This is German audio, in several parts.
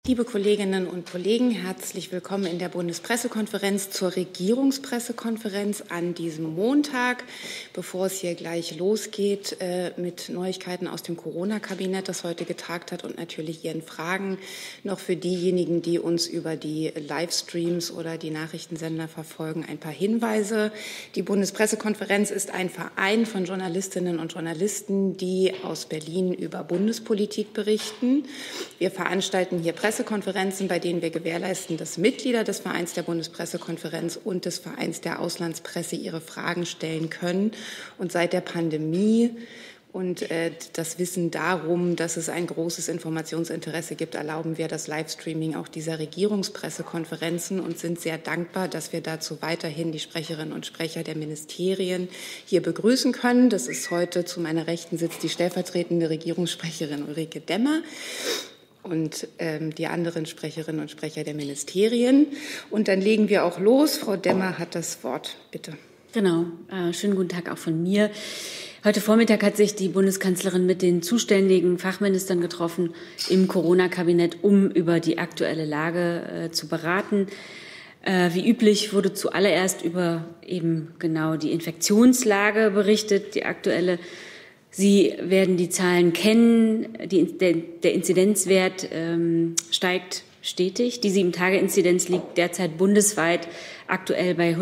Liebe Kolleginnen und Kollegen, herzlich willkommen in der Bundespressekonferenz zur Regierungspressekonferenz an diesem Montag. Bevor es hier gleich losgeht mit Neuigkeiten aus dem Corona-Kabinett, das heute getagt hat und natürlich Ihren Fragen, noch für diejenigen, die uns über die Livestreams oder die Nachrichtensender verfolgen, ein paar Hinweise. Die Bundespressekonferenz ist ein Verein von Journalistinnen und Journalisten, die aus Berlin über Bundespolitik berichten. Wir veranstalten hier Pressekonferenzen, bei denen wir gewährleisten, dass Mitglieder des Vereins der Bundespressekonferenz und des Vereins der Auslandspresse ihre Fragen stellen können. Und seit der Pandemie und das Wissen darum, dass es ein großes Informationsinteresse gibt, erlauben wir das Livestreaming auch dieser Regierungspressekonferenzen und sind sehr dankbar, dass wir dazu weiterhin die Sprecherinnen und Sprecher der Ministerien hier begrüßen können. Das ist heute zu meiner Rechten sitzt die stellvertretende Regierungssprecherin Ulrike Demmer und die anderen Sprecherinnen und Sprecher der Ministerien. Und dann legen wir auch los. Frau Demmer hat das Wort. Bitte. Genau. Schönen guten Tag auch von mir. Heute Vormittag hat sich die Bundeskanzlerin mit den zuständigen Fachministern getroffen im Corona-Kabinett, um über die aktuelle Lage zu beraten. Wie üblich wurde zuallererst über eben genau die Infektionslage berichtet, die aktuelle. Sie werden die Zahlen kennen. Der Inzidenzwert steigt stetig. Die 7-Tage-Inzidenz liegt derzeit bundesweit aktuell bei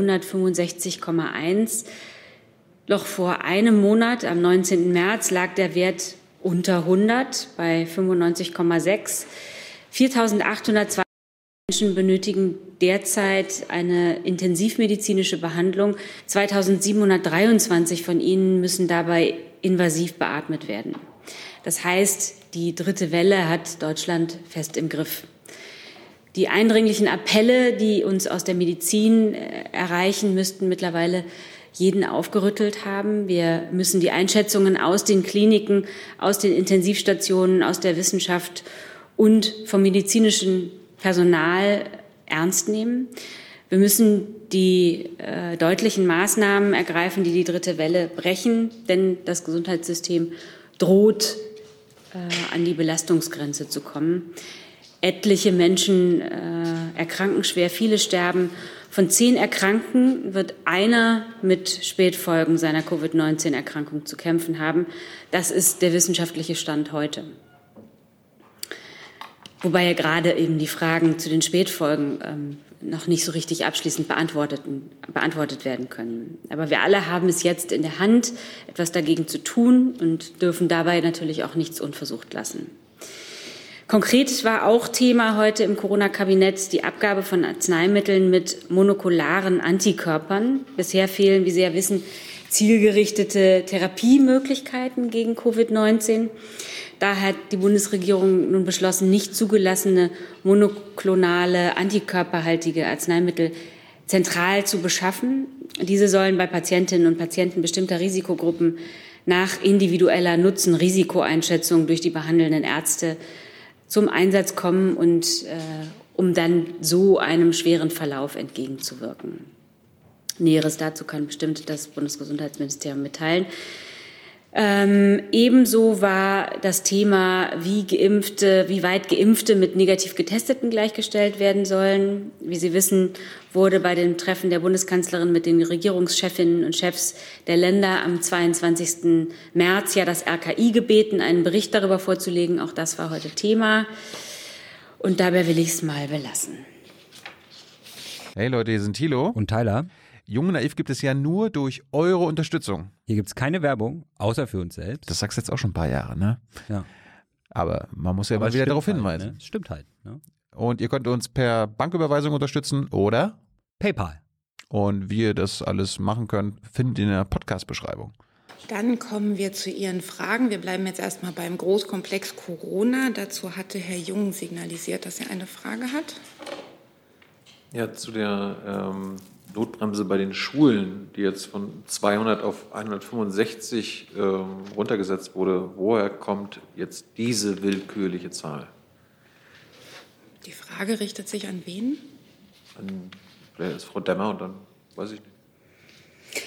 165,1. Noch vor einem Monat, am 19. März, lag der Wert unter 100 bei 95,6. 4.802 Menschen benötigen derzeit eine intensivmedizinische Behandlung. 2.723 von ihnen müssen dabei invasiv beatmet werden. Das heißt, die dritte Welle hat Deutschland fest im Griff. Die eindringlichen Appelle, die uns aus der Medizin erreichen, müssten mittlerweile jeden aufgerüttelt haben. Wir müssen die Einschätzungen aus den Kliniken, aus den Intensivstationen, aus der Wissenschaft und vom medizinischen Personal ernst nehmen. Wir müssen die deutlichen Maßnahmen ergreifen, die die dritte Welle brechen, denn das Gesundheitssystem droht, an die Belastungsgrenze zu kommen. Etliche Menschen erkranken schwer, viele sterben. Von 10 Erkrankten wird einer mit Spätfolgen seiner Covid-19-Erkrankung zu kämpfen haben. Das ist der wissenschaftliche Stand heute. Wobei ja gerade eben die Fragen zu den Spätfolgen noch nicht so richtig abschließend beantwortet werden können. Aber wir alle haben es jetzt in der Hand, etwas dagegen zu tun und dürfen dabei natürlich auch nichts unversucht lassen. Konkret war auch Thema heute im Corona-Kabinett die Abgabe von Arzneimitteln mit monokularen Antikörpern. Bisher fehlen, wie Sie ja wissen, zielgerichtete Therapiemöglichkeiten gegen Covid-19. Daher hat die Bundesregierung nun beschlossen, nicht zugelassene monoklonale, antikörperhaltige Arzneimittel zentral zu beschaffen. Diese sollen bei Patientinnen und Patienten bestimmter Risikogruppen nach individueller Nutzen-Risikoeinschätzung durch die behandelnden Ärzte zum Einsatz kommen und um dann so einem schweren Verlauf entgegenzuwirken. Näheres dazu kann bestimmt das Bundesgesundheitsministerium mitteilen. Ebenso war das Thema, wie weit Geimpfte mit negativ Getesteten gleichgestellt werden sollen. Wie Sie wissen, wurde bei dem Treffen der Bundeskanzlerin mit den Regierungschefinnen und Chefs der Länder am 22. März ja das RKI gebeten, einen Bericht darüber vorzulegen. Auch das war heute Thema. Und dabei will ich es mal belassen. Hey Leute, hier sind Thilo und Tyler. Jung und Naiv gibt es ja nur durch eure Unterstützung. Hier gibt es keine Werbung, außer für uns selbst. Das sagst du jetzt auch schon ein paar Jahre, ne? Ja. Aber man muss ja mal wieder darauf hinweisen. Halt, ne? Stimmt halt. Ne? Und ihr könnt uns per Banküberweisung unterstützen oder PayPal. Und wie ihr das alles machen könnt, findet ihr in der Podcast-Beschreibung. Dann kommen wir zu Ihren Fragen. Wir bleiben jetzt erstmal beim Großkomplex Corona. Dazu hatte Herr Jung signalisiert, dass er eine Frage hat. Ja, zu der Notbremse bei den Schulen, die jetzt von 200 auf 165 runtergesetzt wurde. Woher kommt jetzt diese willkürliche Zahl? Die Frage richtet sich an wen? Vielleicht ist Frau Demmer und dann weiß ich nicht.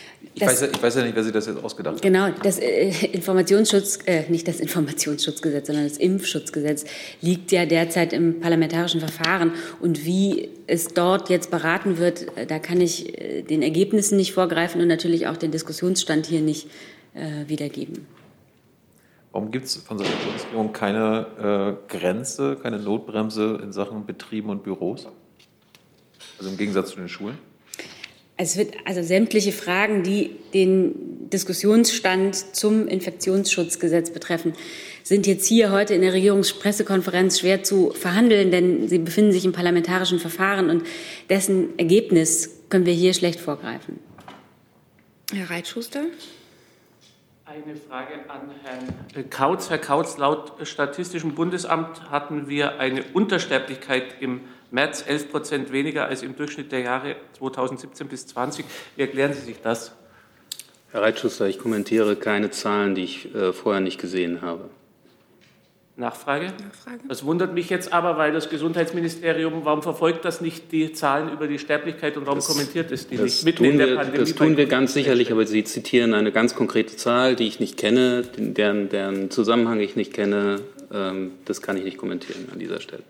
Ich weiß ja nicht, wer sich das jetzt ausgedacht hat. Genau, das nicht das Informationsschutzgesetz, sondern das Impfschutzgesetz liegt ja derzeit im parlamentarischen Verfahren. Und wie es dort jetzt beraten wird, da kann ich den Ergebnissen nicht vorgreifen und natürlich auch den Diskussionsstand hier nicht wiedergeben. Warum gibt es von Seiten der Bundesregierung keine Grenze, keine Notbremse in Sachen Betrieben und Büros? Also im Gegensatz zu den Schulen? Es wird also sämtliche Fragen, die den Diskussionsstand zum Infektionsschutzgesetz betreffen, sind jetzt hier heute in der Regierungspressekonferenz schwer zu verhandeln, denn sie befinden sich im parlamentarischen Verfahren und dessen Ergebnis können wir hier schlecht vorgreifen. Herr Reitschuster. Eine Frage an Herrn Kautz. Herr Kautz, laut Statistischem Bundesamt hatten wir eine Untersterblichkeit im März 11% weniger als im Durchschnitt der Jahre 2017 bis 2020. Wie erklären Sie sich das? Herr Reitschuster, ich kommentiere keine Zahlen, die ich vorher nicht gesehen habe. Nachfrage? Das wundert mich jetzt aber, weil das Gesundheitsministerium, warum verfolgt das nicht die Zahlen über die Sterblichkeit und warum kommentiert es die nicht mitten in der Pandemie? Das tun wir ganz sicherlich, aber Sie zitieren eine ganz konkrete Zahl, die ich nicht kenne, deren Zusammenhang ich nicht kenne. Das kann ich nicht kommentieren an dieser Stelle.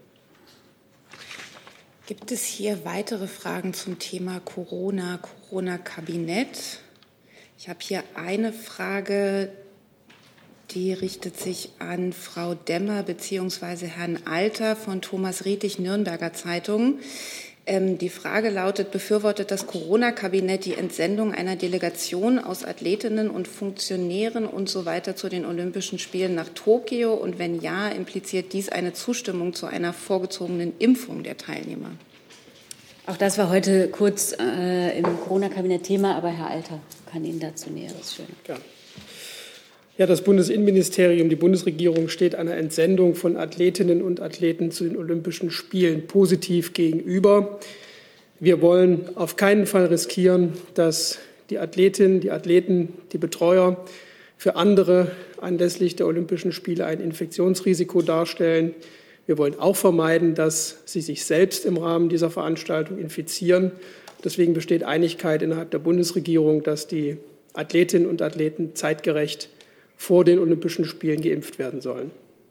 Gibt es hier weitere Fragen zum Thema Corona-Kabinett? Ich habe hier eine Frage, die richtet sich an Frau Demmer bzw. Herrn Alter von Thomas Rettig, Nürnberger Zeitung. Die Frage lautet, befürwortet das Corona-Kabinett die Entsendung einer Delegation aus Athletinnen und Funktionären und so weiter zu den Olympischen Spielen nach Tokio? Und wenn ja, impliziert dies eine Zustimmung zu einer vorgezogenen Impfung der Teilnehmer? Auch das war heute kurz im Corona-Kabinett Thema, aber Herr Alter kann Ihnen dazu Näheres schildern. Ja, das Bundesinnenministerium, die Bundesregierung steht einer Entsendung von Athletinnen und Athleten zu den Olympischen Spielen positiv gegenüber. Wir wollen auf keinen Fall riskieren, dass die Athletinnen, die Athleten, die Betreuer für andere anlässlich der Olympischen Spiele ein Infektionsrisiko darstellen. Wir wollen auch vermeiden, dass sie sich selbst im Rahmen dieser Veranstaltung infizieren. Deswegen besteht Einigkeit innerhalb der Bundesregierung, dass die Athletinnen und Athleten zeitgerecht vor den Olympischen Spielen geimpft werden sollen.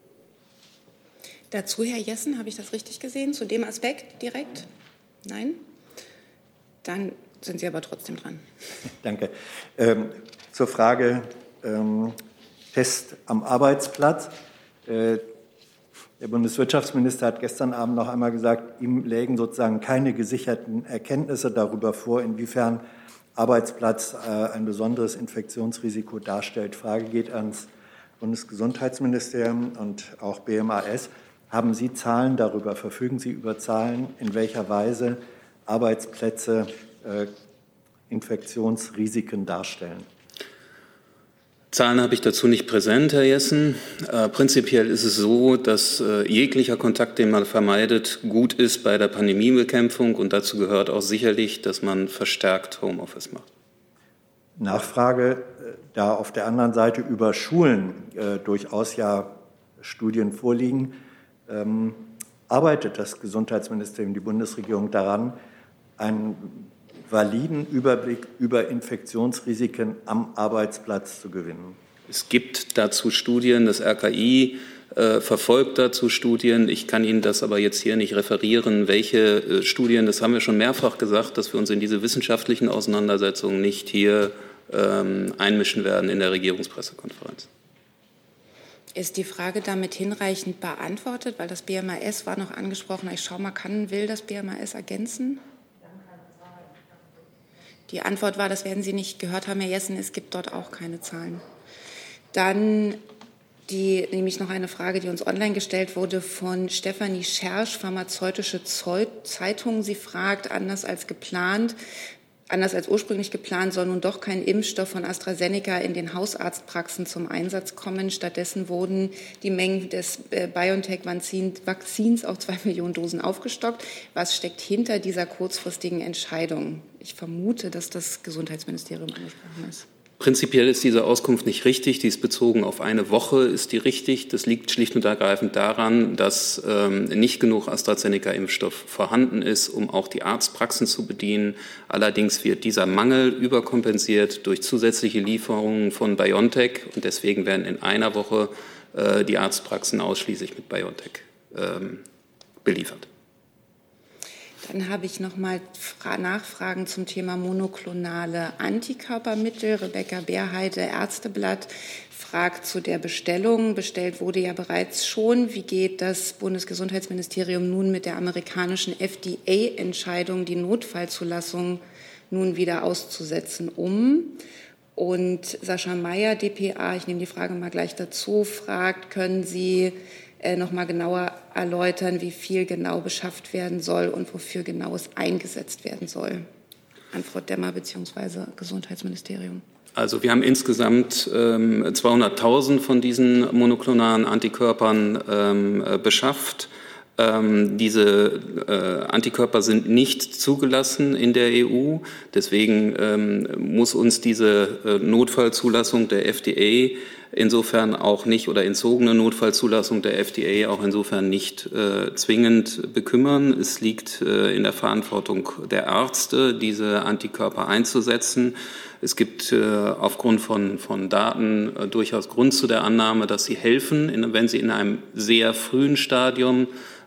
Dazu, Herr Jessen, habe ich das richtig gesehen, zu dem Aspekt direkt? Nein? Dann sind Sie aber trotzdem dran. Danke. Zur Frage Test am Arbeitsplatz. Der Bundeswirtschaftsminister hat gestern Abend noch einmal gesagt, ihm lägen sozusagen keine gesicherten Erkenntnisse darüber vor, inwiefern Arbeitsplatz ein besonderes Infektionsrisiko darstellt. Frage geht ans Bundesgesundheitsministerium und auch BMAS. Haben Sie Zahlen darüber, verfügen Sie über Zahlen, in welcher Weise Arbeitsplätze Infektionsrisiken darstellen? Zahlen habe ich dazu nicht präsent, Herr Jessen. Prinzipiell ist es so, dass jeglicher Kontakt, den man vermeidet, gut ist bei der Pandemiebekämpfung. Und dazu gehört auch sicherlich, dass man verstärkt Homeoffice macht. Nachfrage, da auf der anderen Seite über Schulen durchaus ja Studien vorliegen, arbeitet das Gesundheitsministerium, die Bundesregierung daran, einen validen Überblick über Infektionsrisiken am Arbeitsplatz zu gewinnen? Es gibt dazu Studien, das RKI verfolgt dazu Studien. Ich kann Ihnen das aber jetzt hier nicht referieren, welche Studien, das haben wir schon mehrfach gesagt, dass wir uns in diese wissenschaftlichen Auseinandersetzungen nicht hier einmischen werden in der Regierungspressekonferenz. Ist die Frage damit hinreichend beantwortet? Weil das BMAS war noch angesprochen. Ich schaue mal, will das BMAS ergänzen? Die Antwort war, das werden Sie nicht gehört haben, Herr Jessen, es gibt dort auch keine Zahlen. Dann nämlich noch eine Frage, die uns online gestellt wurde von Stefanie Schersch, Pharmazeutische Zeitung. Sie fragt, anders als ursprünglich geplant, soll nun doch kein Impfstoff von AstraZeneca in den Hausarztpraxen zum Einsatz kommen. Stattdessen wurden die Mengen des BioNTech-Vakzins auf 2 Millionen Dosen aufgestockt. Was steckt hinter dieser kurzfristigen Entscheidung? Ich vermute, dass das Gesundheitsministerium angesprochen ist. Prinzipiell ist diese Auskunft nicht richtig. Die ist bezogen auf eine Woche, ist die richtig. Das liegt schlicht und ergreifend daran, dass nicht genug AstraZeneca-Impfstoff vorhanden ist, um auch die Arztpraxen zu bedienen. Allerdings wird dieser Mangel überkompensiert durch zusätzliche Lieferungen von BioNTech. Und deswegen werden in einer Woche die Arztpraxen ausschließlich mit BioNTech beliefert. Dann habe ich noch mal Nachfragen zum Thema monoklonale Antikörpermittel. Rebecca Beerheide, Ärzteblatt, fragt zu der Bestellung. Bestellt wurde ja bereits schon. Wie geht das Bundesgesundheitsministerium nun mit der amerikanischen FDA-Entscheidung, die Notfallzulassung nun wieder auszusetzen, um? Und Sascha Meyer, dpa, ich nehme die Frage mal gleich dazu, fragt, können Sie noch mal genauer erläutern, wie viel genau beschafft werden soll und wofür genau es eingesetzt werden soll? An Frau Demmer bzw. Gesundheitsministerium. Also wir haben insgesamt 200.000 von diesen monoklonalen Antikörpern beschafft. Diese Antikörper sind nicht zugelassen in der EU. Deswegen muss uns diese Notfallzulassung der FDA insofern auch nicht oder entzogene Notfallzulassung der FDA auch insofern nicht zwingend bekümmern. Es liegt in der Verantwortung der Ärzte, diese Antikörper einzusetzen. Es gibt aufgrund von Daten durchaus Grund zu der Annahme, dass sie helfen, wenn sie in einem sehr frühen Stadium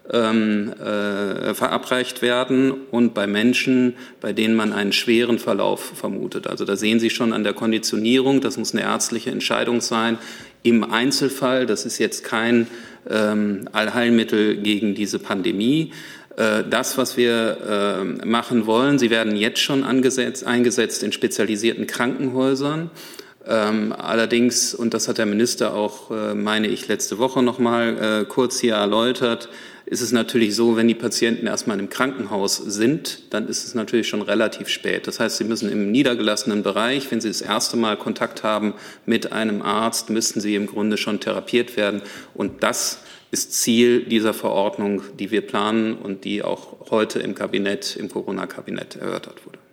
verabreicht werden und bei Menschen, bei denen man einen schweren Verlauf vermutet. Also da sehen Sie schon an der Konditionierung, das muss eine ärztliche Entscheidung sein. Im Einzelfall, das ist jetzt kein Allheilmittel gegen diese Pandemie. Das, was wir machen wollen, sie werden jetzt schon eingesetzt in spezialisierten Krankenhäusern. Allerdings, und das hat der Minister auch, meine ich, letzte Woche noch mal kurz hier erläutert, ist es natürlich so, wenn die Patienten erstmal im Krankenhaus sind, dann ist es natürlich schon relativ spät. Das heißt, sie müssen im niedergelassenen Bereich, wenn sie das erste Mal Kontakt haben mit einem Arzt, müssten sie im Grunde schon therapiert werden. Und das ist Ziel dieser Verordnung, die wir planen und die auch heute im Kabinett, im Corona-Kabinett erörtert wurde.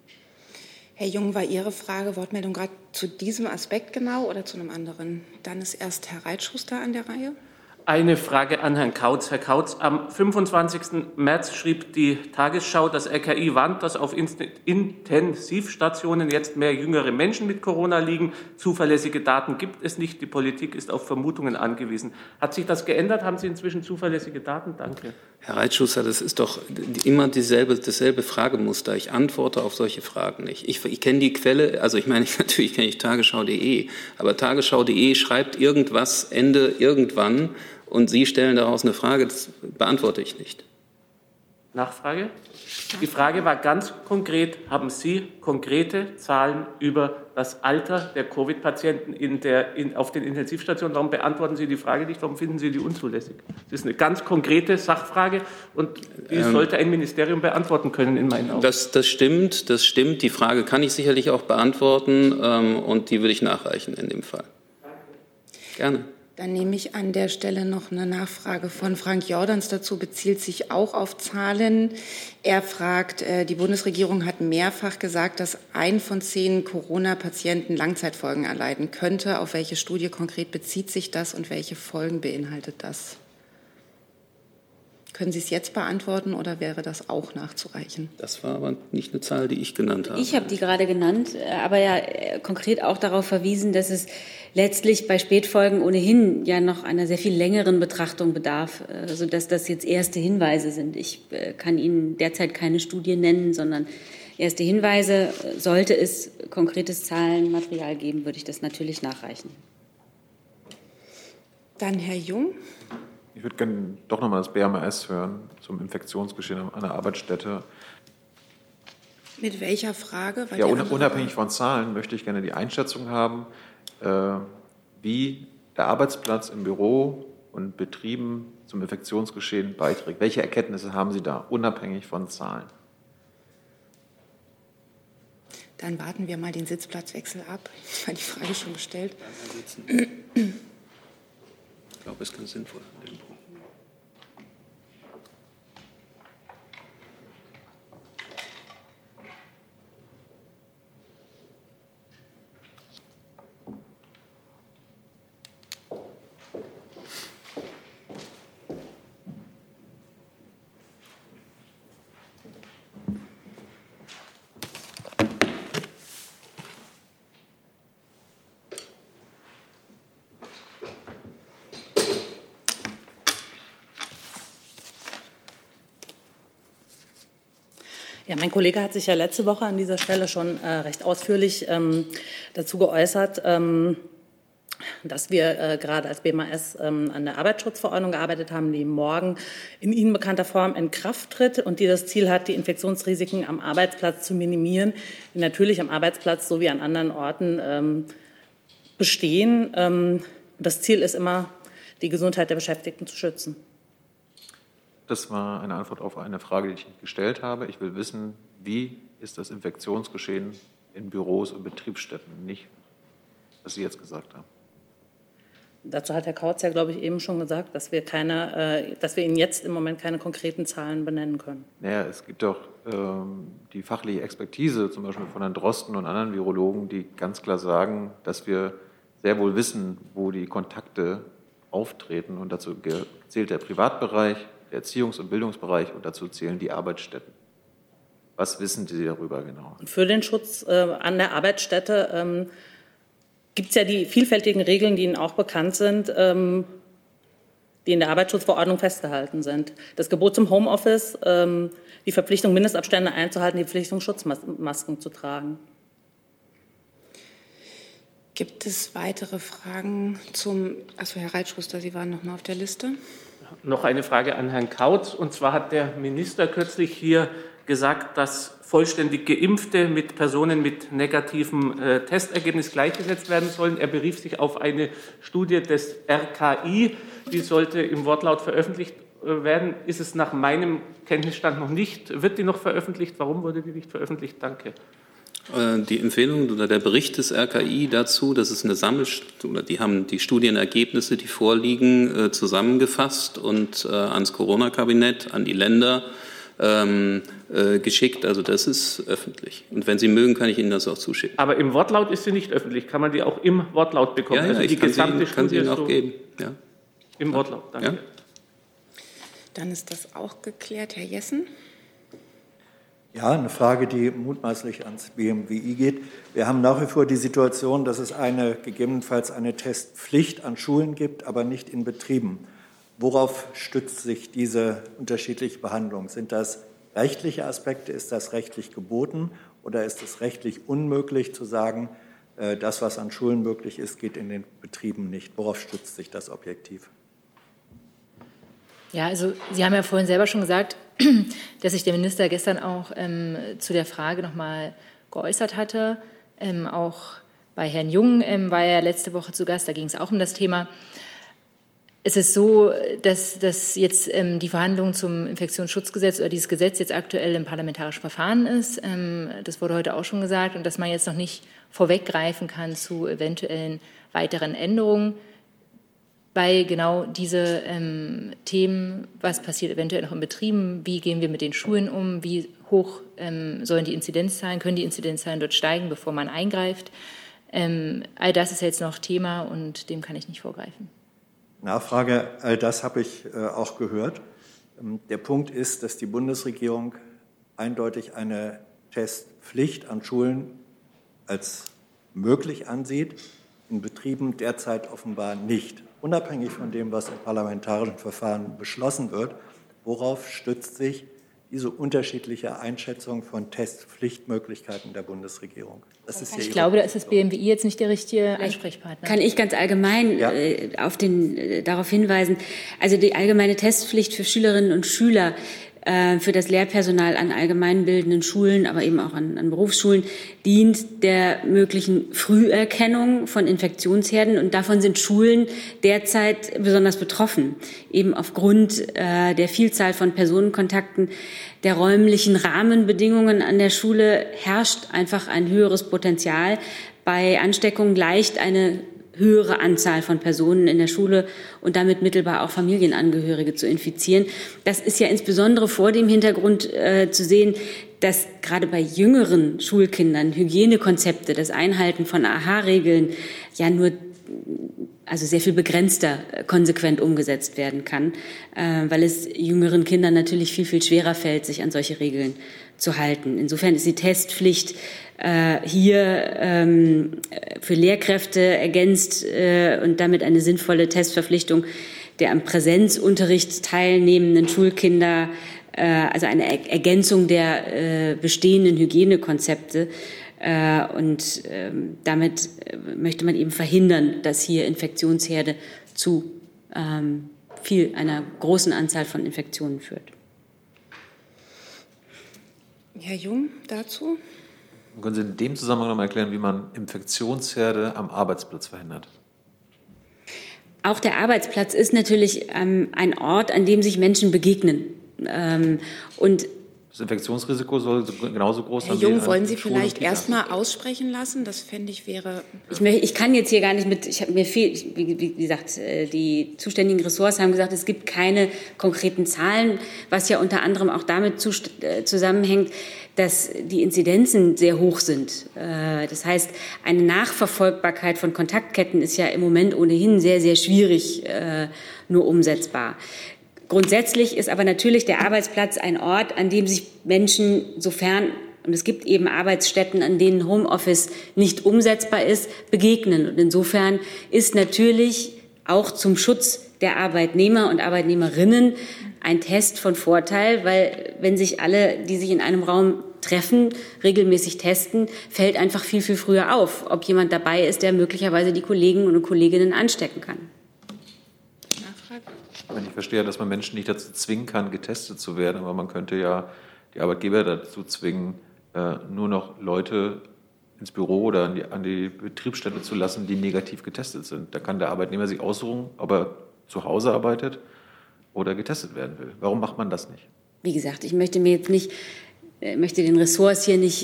Herr Jung, war Ihre Frage, Wortmeldung gerade zu diesem Aspekt genau oder zu einem anderen? Dann ist erst Herr Reitschuster an der Reihe. Eine Frage an Herrn Kautz. Herr Kautz, am 25. März schrieb die Tagesschau, das RKI warnt, dass auf Intensivstationen jetzt mehr jüngere Menschen mit Corona liegen. Zuverlässige Daten gibt es nicht. Die Politik ist auf Vermutungen angewiesen. Hat sich das geändert? Haben Sie inzwischen zuverlässige Daten? Danke. Herr Reitschuster, das ist doch immer dasselbe Fragemuster. Ich antworte auf solche Fragen nicht. Ich kenne die Quelle, also ich meine, natürlich kenne ich tagesschau.de, aber tagesschau.de schreibt irgendwas Ende irgendwann und Sie stellen daraus eine Frage, das beantworte ich nicht. Nachfrage? Die Frage war ganz konkret, haben Sie konkrete Zahlen über das Alter der Covid-Patienten auf den Intensivstationen? Warum beantworten Sie die Frage nicht? Warum finden Sie die unzulässig? Das ist eine ganz konkrete Sachfrage und die sollte ein Ministerium beantworten können, in meinen Augen. Das stimmt. Die Frage kann ich sicherlich auch beantworten und die würde ich nachreichen in dem Fall. Gerne. Dann nehme ich an der Stelle noch eine Nachfrage von Frank Jordans dazu, bezieht sich auch auf Zahlen. Er fragt, die Bundesregierung hat mehrfach gesagt, dass 1 von 10 Corona-Patienten Langzeitfolgen erleiden könnte. Auf welche Studie konkret bezieht sich das und welche Folgen beinhaltet das? Können Sie es jetzt beantworten oder wäre das auch nachzureichen? Das war aber nicht eine Zahl, die ich genannt habe. Ich habe die gerade genannt, aber ja konkret auch darauf verwiesen, dass es letztlich bei Spätfolgen ohnehin ja noch einer sehr viel längeren Betrachtung bedarf, sodass das jetzt erste Hinweise sind. Ich kann Ihnen derzeit keine Studie nennen, sondern erste Hinweise. Sollte es konkretes Zahlenmaterial geben, würde ich das natürlich nachreichen. Dann Herr Jung. Ich würde gerne doch nochmal das BMAS hören zum Infektionsgeschehen an der Arbeitsstätte. Mit welcher Frage? Ja, unabhängig von Zahlen möchte ich gerne die Einschätzung haben, wie der Arbeitsplatz im Büro und Betrieben zum Infektionsgeschehen beiträgt. Welche Erkenntnisse haben Sie da, unabhängig von Zahlen? Dann warten wir mal den Sitzplatzwechsel ab. Ich habe die Frage schon gestellt. Ich glaube, es ist ganz sinnvoll. Ja, mein Kollege hat sich ja letzte Woche an dieser Stelle schon recht ausführlich dazu geäußert, dass wir gerade als BMAS an der Arbeitsschutzverordnung gearbeitet haben, die morgen in Ihnen bekannter Form in Kraft tritt und die das Ziel hat, die Infektionsrisiken am Arbeitsplatz zu minimieren, die natürlich am Arbeitsplatz sowie an anderen Orten bestehen. Das Ziel ist immer, die Gesundheit der Beschäftigten zu schützen. Das war eine Antwort auf eine Frage, die ich nicht gestellt habe. Ich will wissen, wie ist das Infektionsgeschehen in Büros und Betriebsstätten, nicht, was Sie jetzt gesagt haben. Dazu hat Herr Kautz ja, glaube ich, eben schon gesagt, dass wir Ihnen jetzt im Moment keine konkreten Zahlen benennen können. Naja, es gibt doch die fachliche Expertise, zum Beispiel von Herrn Drosten und anderen Virologen, die ganz klar sagen, dass wir sehr wohl wissen, wo die Kontakte auftreten. Und dazu zählt der Privatbereich, der Erziehungs- und Bildungsbereich und dazu zählen die Arbeitsstätten. Was wissen Sie darüber genau? Und für den Schutz an der Arbeitsstätte gibt es ja die vielfältigen Regeln, die Ihnen auch bekannt sind, die in der Arbeitsschutzverordnung festgehalten sind. Das Gebot zum Homeoffice, die Verpflichtung, Mindestabstände einzuhalten, die Verpflichtung, Schutzmasken zu tragen. Gibt es weitere Fragen zum... Achso, Herr Reitschuster, Sie waren noch mal auf der Liste. Noch eine Frage an Herrn Kautz. Und zwar hat der Minister kürzlich hier gesagt, dass vollständig Geimpfte mit Personen mit negativem Testergebnis gleichgesetzt werden sollen. Er berief sich auf eine Studie des RKI, die sollte im Wortlaut veröffentlicht werden. Ist es nach meinem Kenntnisstand noch nicht? Wird die noch veröffentlicht? Warum wurde die nicht veröffentlicht? Danke. Die Empfehlung oder der Bericht des RKI dazu, das ist eine die haben die Studienergebnisse, die vorliegen, zusammengefasst und ans Corona-Kabinett, an die Länder geschickt. Also das ist öffentlich. Und wenn Sie mögen, kann ich Ihnen das auch zuschicken. Aber im Wortlaut ist sie nicht öffentlich. Kann man die auch im Wortlaut bekommen? Ja, also die kann sie Ihnen auch geben. Ja. Im Wortlaut, danke. Ja. Dann ist das auch geklärt. Herr Jessen? Ja, eine Frage, die mutmaßlich ans BMWI geht. Wir haben nach wie vor die Situation, dass es gegebenenfalls eine Testpflicht an Schulen gibt, aber nicht in Betrieben. Worauf stützt sich diese unterschiedliche Behandlung? Sind das rechtliche Aspekte? Ist das rechtlich geboten? Oder ist es rechtlich unmöglich zu sagen, das, was an Schulen möglich ist, geht in den Betrieben nicht? Worauf stützt sich das objektiv? Ja, also Sie haben ja vorhin selber schon gesagt, dass sich der Minister gestern auch zu der Frage noch mal geäußert hatte. Auch bei Herrn Jung war er letzte Woche zu Gast, da ging es auch um das Thema. Es ist so, dass jetzt die Verhandlung zum Infektionsschutzgesetz oder dieses Gesetz jetzt aktuell im parlamentarischen Verfahren ist. Das wurde heute auch schon gesagt. Und dass man jetzt noch nicht vorweggreifen kann zu eventuellen weiteren Änderungen. Bei genau diese Themen, was passiert eventuell noch in Betrieben, wie gehen wir mit den Schulen um, wie hoch sollen die Inzidenzzahlen, können die Inzidenzzahlen dort steigen, bevor man eingreift. All das ist jetzt noch Thema und dem kann ich nicht vorgreifen. Nachfrage, all das habe ich auch gehört. Der Punkt ist, dass die Bundesregierung eindeutig eine Testpflicht an Schulen als möglich ansieht, in Betrieben derzeit offenbar nicht. Unabhängig von dem, was im parlamentarischen Verfahren beschlossen wird, worauf stützt sich diese unterschiedliche Einschätzung von Testpflichtmöglichkeiten der Bundesregierung? Das ist ich glaube, da ist das BMWI jetzt nicht der richtige Ansprechpartner. Kann ich ganz allgemein darauf hinweisen. Also die allgemeine Testpflicht für Schülerinnen und Schüler, für das Lehrpersonal an allgemeinbildenden Schulen, aber eben auch an Berufsschulen, dient der möglichen Früherkennung von Infektionsherden. Und davon sind Schulen derzeit besonders betroffen. Eben aufgrund der Vielzahl von Personenkontakten, der räumlichen Rahmenbedingungen an der Schule herrscht einfach ein höheres Potenzial, bei Ansteckungen leicht eine höhere Anzahl von Personen in der Schule und damit mittelbar auch Familienangehörige zu infizieren. Das ist ja insbesondere vor dem Hintergrund zu sehen, dass gerade bei jüngeren Schulkindern Hygienekonzepte, das Einhalten von AHA-Regeln ja nur sehr viel begrenzter konsequent umgesetzt werden kann, weil es jüngeren Kindern natürlich viel, viel schwerer fällt, sich an solche Regeln zu halten. Insofern ist die Testpflicht hier für Lehrkräfte ergänzt und damit eine sinnvolle Testverpflichtung der am Präsenzunterricht teilnehmenden Schulkinder also eine Ergänzung der bestehenden Hygienekonzepte. Und damit möchte man eben verhindern, dass hier Infektionsherde zu einer großen Anzahl von Infektionen führt. Herr Jung, dazu? Können Sie in dem Zusammenhang noch mal erklären, wie man Infektionsherde am Arbeitsplatz verhindert? Auch der Arbeitsplatz ist natürlich ein Ort, an dem sich Menschen begegnen. Und das Infektionsrisiko soll genauso groß sein. Herr Jung, wollen Sie vielleicht erstmal aussprechen lassen? Das fände ich wäre. Ich kann jetzt hier gar nicht mir fehlt, wie gesagt, die zuständigen Ressorts haben gesagt, es gibt keine konkreten Zahlen, was ja unter anderem auch damit zusammenhängt, dass die Inzidenzen sehr hoch sind. Das heißt, eine Nachverfolgbarkeit von Kontaktketten ist ja im Moment ohnehin sehr, sehr schwierig nur umsetzbar. Grundsätzlich ist aber natürlich der Arbeitsplatz ein Ort, an dem sich Menschen, sofern, und es gibt eben Arbeitsstätten, an denen Homeoffice nicht umsetzbar ist, begegnen. Und insofern ist natürlich auch zum Schutz der Arbeitnehmer und Arbeitnehmerinnen ein Test von Vorteil, weil wenn sich alle, die sich in einem Raum treffen, regelmäßig testen, fällt einfach viel, viel früher auf, ob jemand dabei ist, der möglicherweise die Kollegen und Kolleginnen anstecken kann. Ich verstehe, dass man Menschen nicht dazu zwingen kann, getestet zu werden, aber man könnte ja die Arbeitgeber dazu zwingen, nur noch Leute ins Büro oder an die Betriebsstätte zu lassen, die negativ getestet sind. Da kann der Arbeitnehmer sich aussuchen, ob er zu Hause arbeitet oder getestet werden will. Warum macht man das nicht? Wie gesagt, ich möchte den Ressorts hier nicht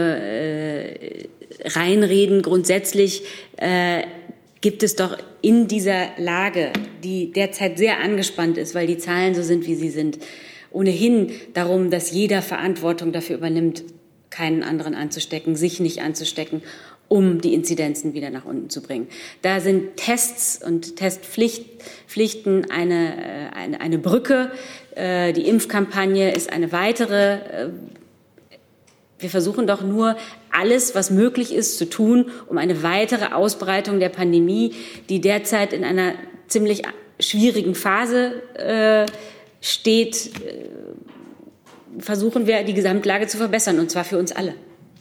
reinreden. Grundsätzlich gibt es doch in dieser Lage, die derzeit sehr angespannt ist, weil die Zahlen so sind, wie sie sind, ohnehin darum, dass jeder Verantwortung dafür übernimmt, keinen anderen anzustecken, sich nicht anzustecken, um die Inzidenzen wieder nach unten zu bringen. Da sind Tests und Testpflichten eine Brücke. Die Impfkampagne ist eine weitere. Wir versuchen doch nur, alles, was möglich ist, zu tun, um eine weitere Ausbreitung der Pandemie, die derzeit in einer ziemlich schwierigen Phase steht, versuchen wir, die Gesamtlage zu verbessern, und zwar für uns alle.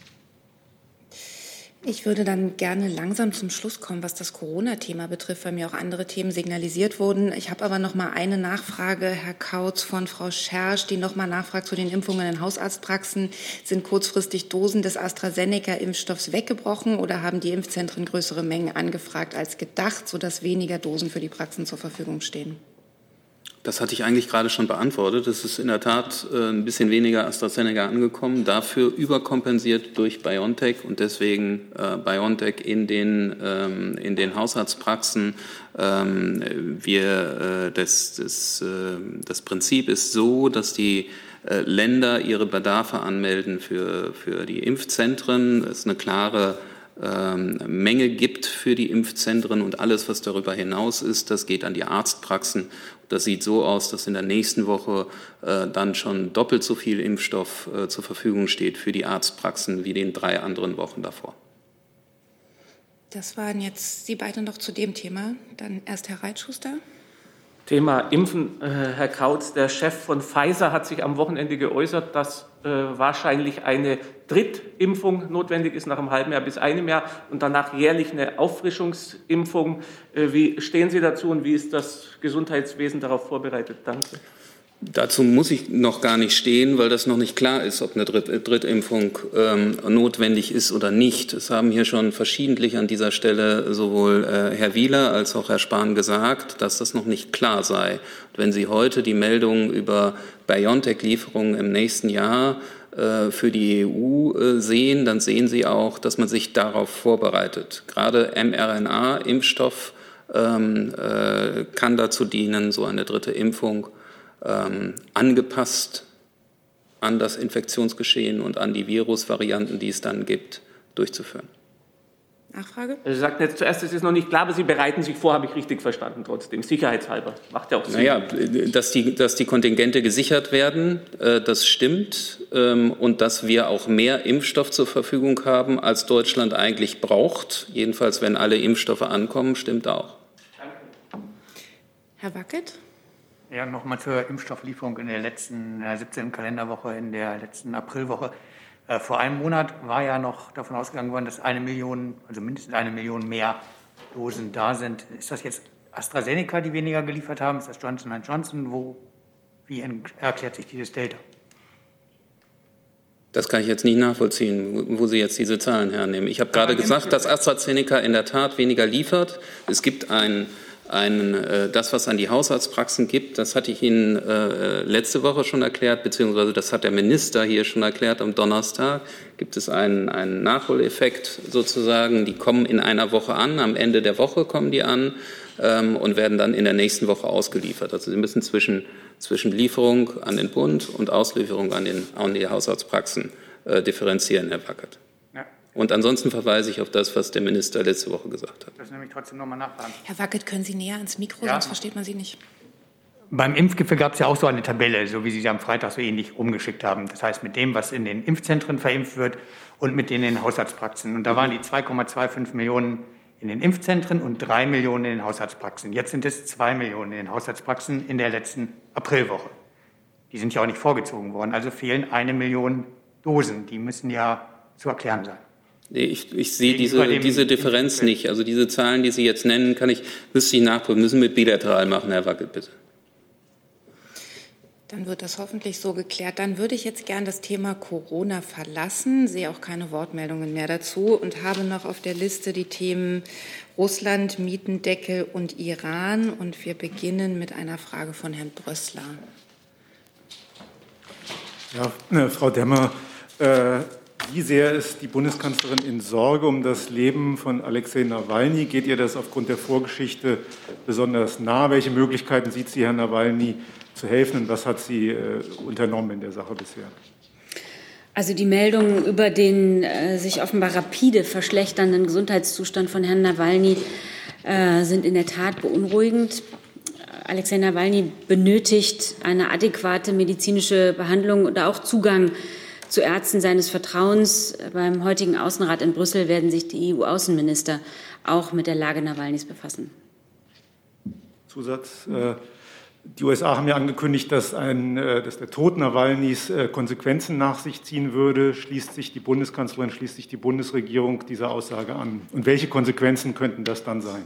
Ich würde dann gerne langsam zum Schluss kommen, was das Corona-Thema betrifft, weil mir auch andere Themen signalisiert wurden. Ich habe aber noch mal eine Nachfrage, Herr Kautz, von Frau Schersch, die noch mal nachfragt zu den Impfungen in Hausarztpraxen. Sind kurzfristig Dosen des AstraZeneca-Impfstoffs weggebrochen oder haben die Impfzentren größere Mengen angefragt als gedacht, sodass weniger Dosen für die Praxen zur Verfügung stehen? Das hatte ich eigentlich gerade schon beantwortet. Es ist in der Tat ein bisschen weniger AstraZeneca angekommen, dafür überkompensiert durch BioNTech und deswegen BioNTech in den Hausarztpraxen. Das Prinzip ist so, dass die Länder ihre Bedarfe anmelden für die Impfzentren. Es ist eine klare Menge gibt für die Impfzentren und alles, was darüber hinaus ist, das geht an die Arztpraxen. Das sieht so aus, dass in der nächsten Woche dann schon doppelt so viel Impfstoff zur Verfügung steht für die Arztpraxen wie den 3 anderen Wochen davor. Das waren jetzt Sie beide noch zu dem Thema. Dann erst Herr Reitschuster. Thema Impfen, Herr Kautz, der Chef von Pfizer hat sich am Wochenende geäußert, dass wahrscheinlich eine Drittimpfung notwendig ist nach einem halben Jahr bis einem Jahr und danach jährlich eine Auffrischungsimpfung. Wie stehen Sie dazu und wie ist das Gesundheitswesen darauf vorbereitet? Danke. Dazu muss ich noch gar nicht stehen, weil das noch nicht klar ist, ob eine Drittimpfung notwendig ist oder nicht. Es haben hier schon verschiedentlich an dieser Stelle sowohl Herr Wieler als auch Herr Spahn gesagt, dass das noch nicht klar sei. Und wenn Sie heute die Meldung über BioNTech-Lieferungen im nächsten Jahr für die EU sehen, dann sehen Sie auch, dass man sich darauf vorbereitet. Gerade mRNA-Impfstoff kann dazu dienen, so eine dritte Impfung angepasst an das Infektionsgeschehen und an die Virusvarianten, die es dann gibt, durchzuführen. Nachfrage? Sie sagten jetzt zuerst, es ist noch nicht klar, aber Sie bereiten sich vor, habe ich richtig verstanden, trotzdem, sicherheitshalber. Macht ja auch Sinn. Naja, dass die Kontingente gesichert werden, das stimmt. Und dass wir auch mehr Impfstoff zur Verfügung haben, als Deutschland eigentlich braucht, jedenfalls wenn alle Impfstoffe ankommen, stimmt auch. Herr Wackett? Ja, nochmal zur Impfstofflieferung in der letzten 17. Kalenderwoche, in der letzten Aprilwoche. Vor einem Monat war ja noch davon ausgegangen worden, dass 1 Million, also mindestens 1 Million mehr Dosen da sind. Ist das jetzt AstraZeneca, die weniger geliefert haben? Ist das Johnson & Johnson? Wie erklärt sich dieses Delta? Das kann ich jetzt nicht nachvollziehen, wo Sie jetzt diese Zahlen hernehmen. Ich habe gerade gesagt, dass AstraZeneca in der Tat weniger liefert. Es gibt das, was an die Hausarztpraxen gibt, das hatte ich Ihnen letzte Woche schon erklärt, beziehungsweise das hat der Minister hier schon erklärt am Donnerstag. Gibt es einen Nachholeffekt sozusagen, die kommen in einer Woche an, am Ende der Woche kommen die an und werden dann in der nächsten Woche ausgeliefert. Also Sie müssen zwischen Lieferung an den Bund und Auslieferung an die Hausarztpraxen differenzieren, Herr Wackert. Ja. Und ansonsten verweise ich auf das, was der Minister letzte Woche gesagt hat. Das nehme ich trotzdem nochmal nachfragen. Herr Wackert, können Sie näher ans Mikro, sonst versteht man Sie nicht. Beim Impfgipfel gab es ja auch so eine Tabelle, so wie Sie sie am Freitag so ähnlich umgeschickt haben. Das heißt, mit dem, was in den Impfzentren verimpft wird und mit denen in den Hausarztpraxen. Und da waren die 2,25 Millionen in den Impfzentren und 3 Millionen in den Hausarztpraxen. Jetzt sind es 2 Millionen in den Hausarztpraxen in der letzten Aprilwoche. Die sind ja auch nicht vorgezogen worden. Also fehlen 1 Million Dosen. Die müssen ja zu erklären sein. Nee, ich sehe diese Differenz nicht. Also diese Zahlen, die Sie jetzt nennen, müsste ich nachprüfen. Müssen wir bilateral machen, Herr Wackert, bitte. Dann wird das hoffentlich so geklärt. Dann würde ich jetzt gern das Thema Corona verlassen, sehe auch keine Wortmeldungen mehr dazu und habe noch auf der Liste die Themen Russland, Mietendeckel und Iran. Und wir beginnen mit einer Frage von Herrn Brössler. Ja, Frau Demmer, wie sehr ist die Bundeskanzlerin in Sorge um das Leben von Alexei Nawalny? Geht ihr das aufgrund der Vorgeschichte besonders nah? Welche Möglichkeiten sieht sie, Herrn Nawalny zu helfen, und was hat sie unternommen in der Sache bisher? Also die Meldungen über den sich offenbar rapide verschlechternden Gesundheitszustand von Herrn Nawalny sind in der Tat beunruhigend. Alexei Nawalny benötigt eine adäquate medizinische Behandlung und auch Zugang zu Ärzten seines Vertrauens. Beim heutigen Außenrat in Brüssel werden sich die EU-Außenminister auch mit der Lage Nawalnys befassen. Zusatz. Die USA haben ja angekündigt, dass der Tod Nawalnys Konsequenzen nach sich ziehen würde. Schließt sich die Bundeskanzlerin, schließt sich die Bundesregierung dieser Aussage an? Und welche Konsequenzen könnten das dann sein?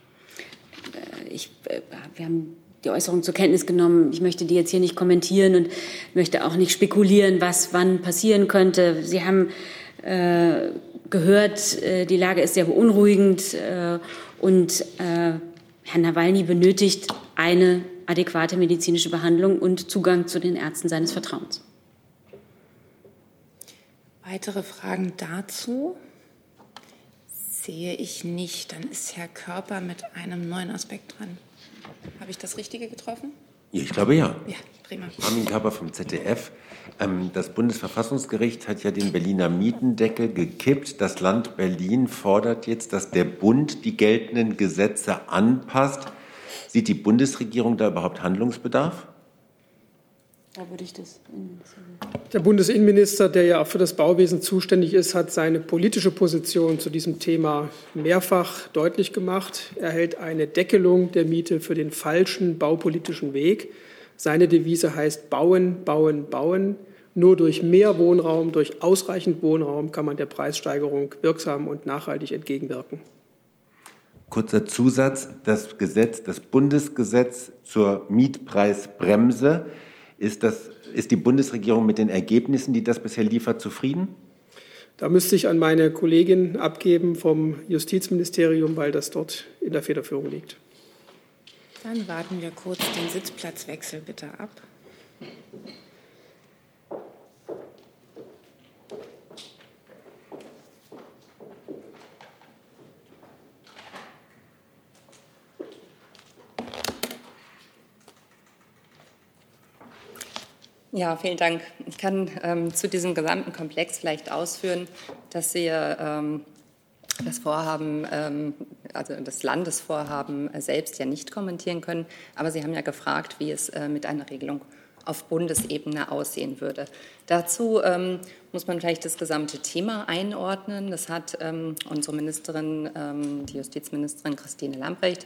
Wir haben die Äußerung zur Kenntnis genommen. Ich möchte die jetzt hier nicht kommentieren und möchte auch nicht spekulieren, was wann passieren könnte. Sie haben gehört, die Lage ist sehr beunruhigend und Herr Nawalny benötigt eine adäquate medizinische Behandlung und Zugang zu den Ärzten seines Vertrauens. Weitere Fragen dazu sehe ich nicht. Dann ist Herr Körper mit einem neuen Aspekt dran. Habe ich das Richtige getroffen? Ja, ich glaube ja. Ja, prima. Armin Körper vom ZDF. Das Bundesverfassungsgericht hat ja den Berliner Mietendeckel gekippt. Das Land Berlin fordert jetzt, dass der Bund die geltenden Gesetze anpasst. Sieht die Bundesregierung da überhaupt Handlungsbedarf? Da würde ich das. Der Bundesinnenminister, der ja auch für das Bauwesen zuständig ist, hat seine politische Position zu diesem Thema mehrfach deutlich gemacht. Er hält eine Deckelung der Miete für den falschen baupolitischen Weg. Seine Devise heißt Bauen, Bauen, Bauen. Nur durch mehr Wohnraum, durch ausreichend Wohnraum kann man der Preissteigerung wirksam und nachhaltig entgegenwirken. Kurzer Zusatz, das Bundesgesetz zur Mietpreisbremse, ist die Bundesregierung mit den Ergebnissen, die das bisher liefert, zufrieden? Da müsste ich an meine Kollegin abgeben vom Justizministerium, weil das dort in der Federführung liegt. Dann warten wir kurz den Sitzplatzwechsel bitte ab. Ja, vielen Dank. Ich kann zu diesem gesamten Komplex vielleicht ausführen, dass wir das Vorhaben, also das Landesvorhaben selbst ja nicht kommentieren können. Aber Sie haben ja gefragt, wie es mit einer Regelung auf Bundesebene aussehen würde. Dazu muss man vielleicht das gesamte Thema einordnen. Das hat unsere Ministerin, die Justizministerin Christine Lambrecht,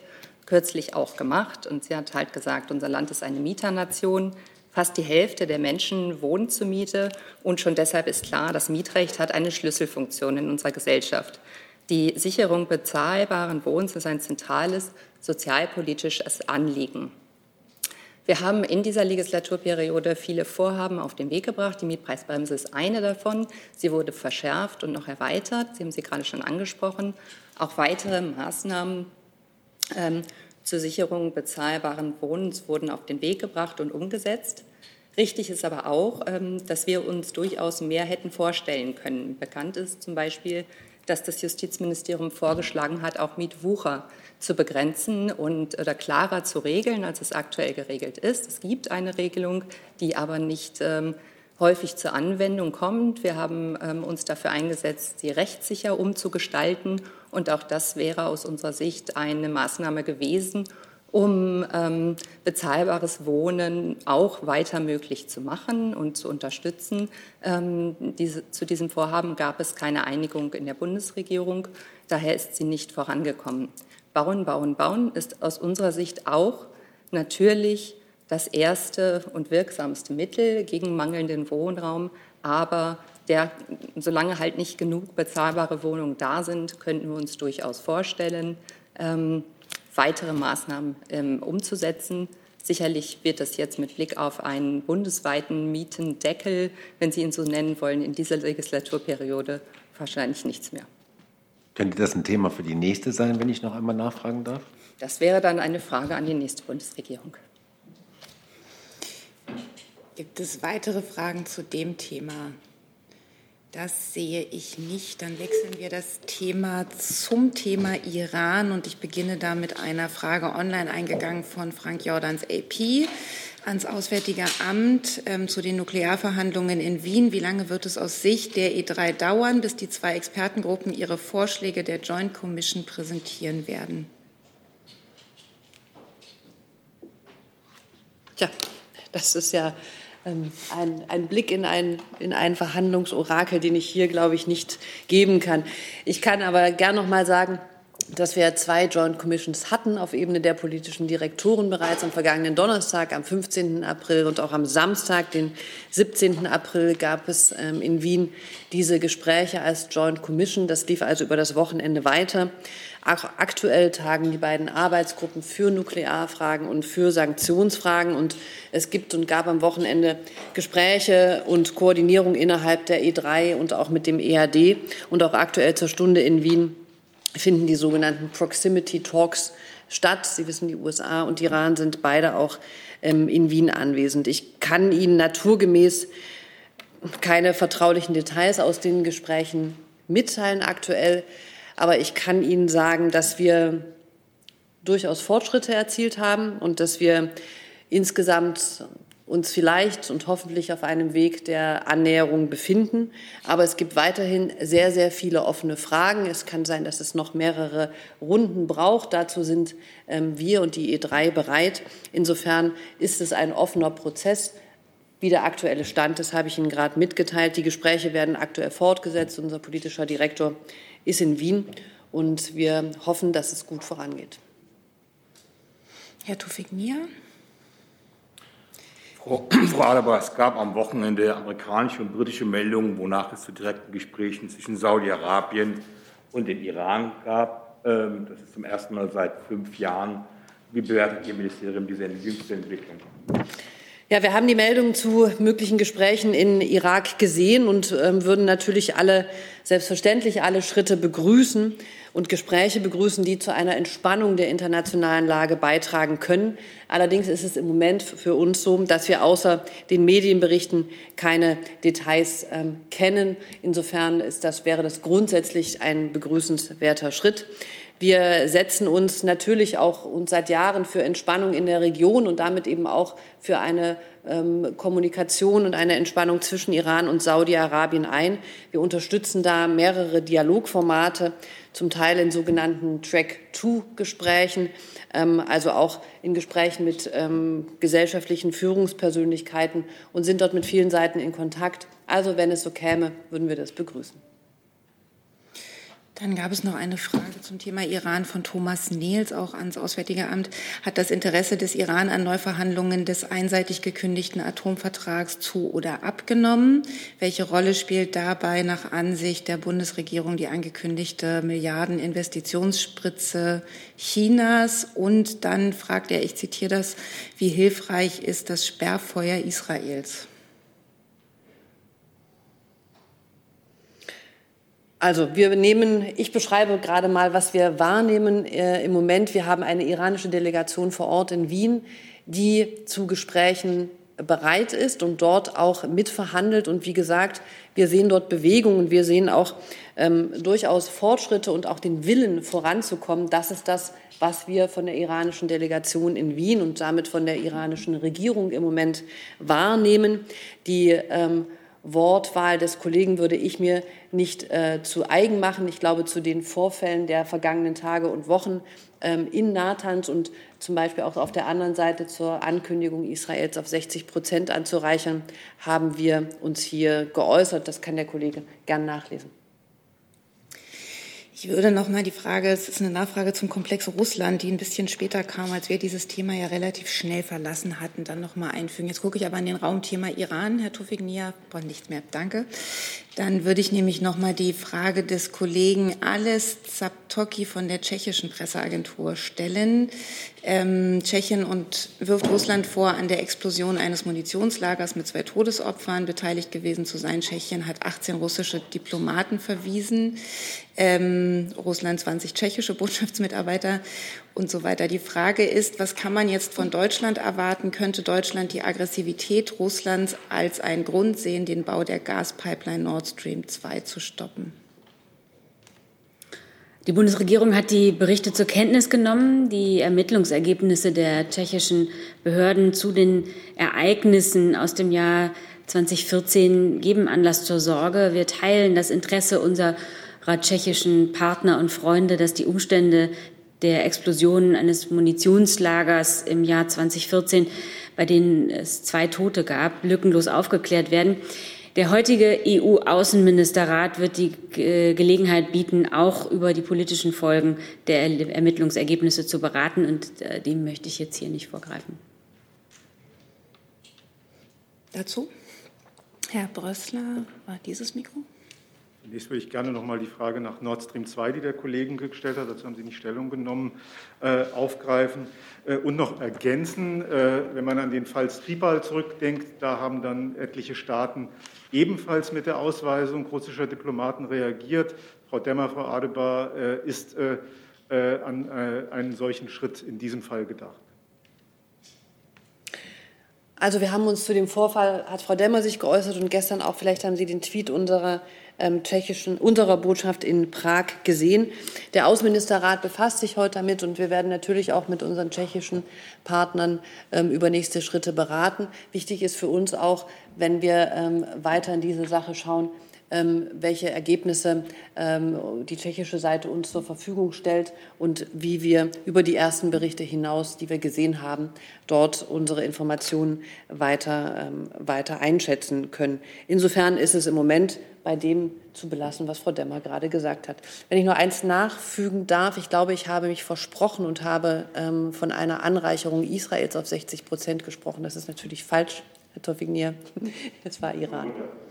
kürzlich auch gemacht. Und sie hat halt gesagt, unser Land ist eine Mieternation. Fast die Hälfte der Menschen wohnt zur Miete. Und schon deshalb ist klar, das Mietrecht hat eine Schlüsselfunktion in unserer Gesellschaft. Die Sicherung bezahlbaren Wohnens ist ein zentrales sozialpolitisches Anliegen. Wir haben in dieser Legislaturperiode viele Vorhaben auf den Weg gebracht. Die Mietpreisbremse ist eine davon. Sie wurde verschärft und noch erweitert. Sie haben sie gerade schon angesprochen. Auch weitere Maßnahmen zur Sicherung bezahlbaren Wohnens wurden auf den Weg gebracht und umgesetzt. Richtig ist aber auch, dass wir uns durchaus mehr hätten vorstellen können. Bekannt ist zum Beispiel, dass das Justizministerium vorgeschlagen hat, auch Mietwucher zu begrenzen oder klarer zu regeln, als es aktuell geregelt ist. Es gibt eine Regelung, die aber nicht häufig zur Anwendung kommt. Wir haben uns dafür eingesetzt, sie rechtssicher umzugestalten. Und auch das wäre aus unserer Sicht eine Maßnahme gewesen, um bezahlbares Wohnen auch weiter möglich zu machen und zu unterstützen. Zu diesem Vorhaben gab es keine Einigung in der Bundesregierung. Daher ist sie nicht vorangekommen. Bauen, bauen, bauen ist aus unserer Sicht auch natürlich das erste und wirksamste Mittel gegen mangelnden Wohnraum. Aber solange halt nicht genug bezahlbare Wohnungen da sind, könnten wir uns durchaus vorstellen, weitere Maßnahmen umzusetzen. Sicherlich wird das jetzt mit Blick auf einen bundesweiten Mietendeckel, wenn Sie ihn so nennen wollen, in dieser Legislaturperiode wahrscheinlich nichts mehr. Könnte das ein Thema für die nächste sein, wenn ich noch einmal nachfragen darf? Das wäre dann eine Frage an die nächste Bundesregierung. Gibt es weitere Fragen zu dem Thema? Das sehe ich nicht. Dann wechseln wir das Thema zum Thema Iran. Und ich beginne da mit einer Frage online eingegangen von Frank Jordans AP ans Auswärtige Amt zu den Nuklearverhandlungen in Wien. Wie lange wird es aus Sicht der E3 dauern, bis die 2 Expertengruppen ihre Vorschläge der Joint Commission präsentieren werden? Tja, das ist ja ein Blick in ein Verhandlungsorakel, den ich hier, glaube ich, nicht geben kann. Ich kann aber gern noch mal sagen, dass wir 2 Joint Commissions hatten auf Ebene der politischen Direktoren bereits am vergangenen Donnerstag, am 15. April und auch am Samstag, den 17. April, gab es in Wien diese Gespräche als Joint Commission. Das lief also über das Wochenende weiter. Auch aktuell tagen die beiden Arbeitsgruppen für Nuklearfragen und für Sanktionsfragen. Und es gibt und gab am Wochenende Gespräche und Koordinierung innerhalb der E3 und auch mit dem EAD. Und auch aktuell zur Stunde in Wien finden die sogenannten Proximity Talks statt. Sie wissen, die USA und Iran sind beide auch in Wien anwesend. Ich kann Ihnen naturgemäß keine vertraulichen Details aus den Gesprächen mitteilen aktuell, aber ich kann Ihnen sagen, dass wir durchaus Fortschritte erzielt haben und dass wir insgesamt uns vielleicht und hoffentlich auf einem Weg der Annäherung befinden. Aber es gibt weiterhin sehr, sehr viele offene Fragen. Es kann sein, dass es noch mehrere Runden braucht. Dazu sind wir und die E3 bereit. Insofern ist es ein offener Prozess. Wie der aktuelle Stand ist, habe ich Ihnen gerade mitgeteilt. Die Gespräche werden aktuell fortgesetzt. Unser politischer Direktor ist in Wien und wir hoffen, dass es gut vorangeht. Herr Tufik-Nia. Frau Adebar, es gab am Wochenende amerikanische und britische Meldungen, wonach es zu direkten Gesprächen zwischen Saudi-Arabien und dem Iran gab. Das ist zum ersten Mal seit 5 Jahren. Wie bewertet Ihr Ministerium diese jüngste Entwicklung? Ja, wir haben die Meldungen zu möglichen Gesprächen in Irak gesehen und würden natürlich selbstverständlich alle Schritte begrüßen und Gespräche begrüßen, die zu einer Entspannung der internationalen Lage beitragen können. Allerdings ist es im Moment für uns so, dass wir außer den Medienberichten keine Details kennen. Insofern wäre das grundsätzlich ein begrüßenswerter Schritt. Wir setzen uns natürlich auch seit Jahren für Entspannung in der Region und damit eben auch für eine Kommunikation und eine Entspannung zwischen Iran und Saudi-Arabien ein. Wir unterstützen da mehrere Dialogformate, zum Teil in sogenannten Track-2-Gesprächen, also auch in Gesprächen mit gesellschaftlichen Führungspersönlichkeiten und sind dort mit vielen Seiten in Kontakt. Also wenn es so käme, würden wir das begrüßen. Dann gab es noch eine Frage zum Thema Iran von Thomas Nehls, auch ans Auswärtige Amt. Hat das Interesse des Iran an Neuverhandlungen des einseitig gekündigten Atomvertrags zu- oder abgenommen? Welche Rolle spielt dabei nach Ansicht der Bundesregierung die angekündigte Milliarden-Investitionsspritze Chinas? Und dann fragt er, ich zitiere das, wie hilfreich ist das Sperrfeuer Israels? Also ich beschreibe gerade mal, was wir wahrnehmen im Moment. Wir haben eine iranische Delegation vor Ort in Wien, die zu Gesprächen bereit ist und dort auch mitverhandelt. Und wie gesagt, wir sehen dort Bewegungen, wir sehen auch durchaus Fortschritte und auch den Willen voranzukommen. Das ist das, was wir von der iranischen Delegation in Wien und damit von der iranischen Regierung im Moment wahrnehmen. Die Wortwahl des Kollegen würde ich mir nicht zu eigen machen. Ich glaube, zu den Vorfällen der vergangenen Tage und Wochen in Natanz und zum Beispiel auch auf der anderen Seite zur Ankündigung Israels auf 60% anzureichern, haben wir uns hier geäußert. Das kann der Kollege gern nachlesen. Ich würde noch mal die Frage, es ist eine Nachfrage zum Komplex Russland, die ein bisschen später kam, als wir dieses Thema ja relativ schnell verlassen hatten, dann noch mal einfügen. Jetzt gucke ich aber an den Raumthema Iran, Herr Tawfik-Nia, nichts mehr, danke. Dann würde ich nämlich noch mal die Frage des Kollegen Ales Zaptoki von der tschechischen Presseagentur stellen. Tschechien wirft Russland vor, an der Explosion eines Munitionslagers mit 2 Todesopfern beteiligt gewesen zu sein. Tschechien hat 18 russische Diplomaten verwiesen, Russland 20 tschechische Botschaftsmitarbeiter und so weiter. Die Frage ist, was kann man jetzt von Deutschland erwarten? Könnte Deutschland die Aggressivität Russlands als einen Grund sehen, den Bau der Gaspipeline Nord Stream 2 zu stoppen? Die Bundesregierung hat die Berichte zur Kenntnis genommen. Die Ermittlungsergebnisse der tschechischen Behörden zu den Ereignissen aus dem Jahr 2014 geben Anlass zur Sorge. Wir teilen das Interesse unserer tschechischen Partner und Freunde, dass die Umstände der Explosion eines Munitionslagers im Jahr 2014, bei denen es 2 Tote gab, lückenlos aufgeklärt werden. Der heutige EU-Außenministerrat wird die Gelegenheit bieten, auch über die politischen Folgen der Ermittlungsergebnisse zu beraten. Und dem möchte ich jetzt hier nicht vorgreifen. Dazu? Herr Brössler, war dieses Mikro? Zunächst würde ich gerne noch mal die Frage nach Nord Stream 2, die der Kollege gestellt hat, dazu haben Sie nicht Stellung genommen, aufgreifen und noch ergänzen. Wenn man an den Fall Skripal zurückdenkt, da haben dann etliche Staaten ebenfalls mit der Ausweisung russischer Diplomaten reagiert. Frau Demmer, Frau Adebar, ist an einen solchen Schritt in diesem Fall gedacht? Also wir haben uns zu dem Vorfall, hat Frau Demmer sich geäußert und gestern auch, vielleicht haben Sie den Tweet unserer Botschaft in Prag gesehen. Der Außenministerrat befasst sich heute damit und wir werden natürlich auch mit unseren tschechischen Partnern über nächste Schritte beraten. Wichtig ist für uns auch, wenn wir weiter in diese Sache schauen, welche Ergebnisse die tschechische Seite uns zur Verfügung stellt und wie wir über die ersten Berichte hinaus, die wir gesehen haben, dort unsere Informationen weiter einschätzen können. Insofern ist es im Moment bei dem zu belassen, was Frau Demmer gerade gesagt hat. Wenn ich noch eins nachfügen darf, ich glaube, ich habe mich versprochen und habe von einer Anreicherung Israels auf 60% gesprochen. Das ist natürlich falsch, Herr Tawfik-Nia. Es war Iran.